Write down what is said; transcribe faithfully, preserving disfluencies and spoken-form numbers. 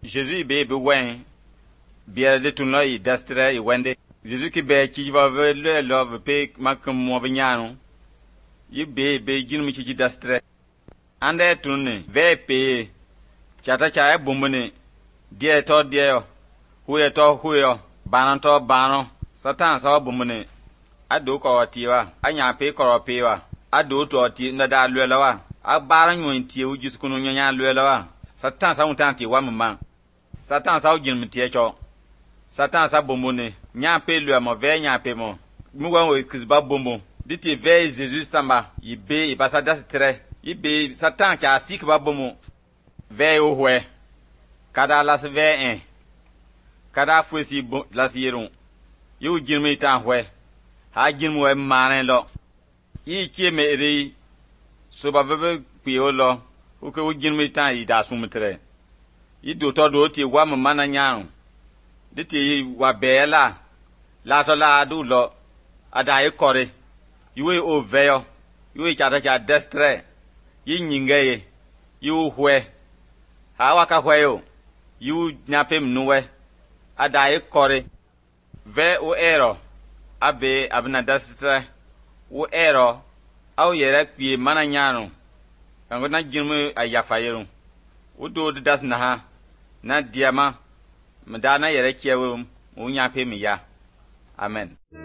Jésus be be wen bière de tout là il dastre il wende Jésus qui be qui va le love pe mak mo binyano yi be be ginu ci ci dastre ande tunne ve pe chata cha e bombone die to die yo huye to huyo banan to bano satan sa bombone ado ko tiwa anya pe ko pe wa ado to ti na da lwela wa abaran yon ti u jiskunu nya lwela wa satan sa mutan ti wa mama satan sa ujin mtie cho satan sa bombone nya pe lwa mo ve nya pe mo mu wa o kisba bombo diti ve Jesus samba ibe ibasa dastre ibe satan ka sik ba bomo ve o hwe kada las ve en kada fusi bo las yeron yu jinmi ta hwe ha jinmu we mane lo yi keme ri so ba bebe piyo lo o ke o jinmi ta yi da sumtre yi do to do ti wa mama na nyan diti wa bela la to la du lo ada yi kore yiwe o veyo yiwe chata cha destre yi nyingeye yu hwe hawa ka hweyo yu nyape mnuwe ada yi kore ve o ero abe abna destre o ero au yere kwie mana nyano kango na jinmu ayafa yeru o do das na ha na diama mdana yere kiewo o nyape mi ya amen.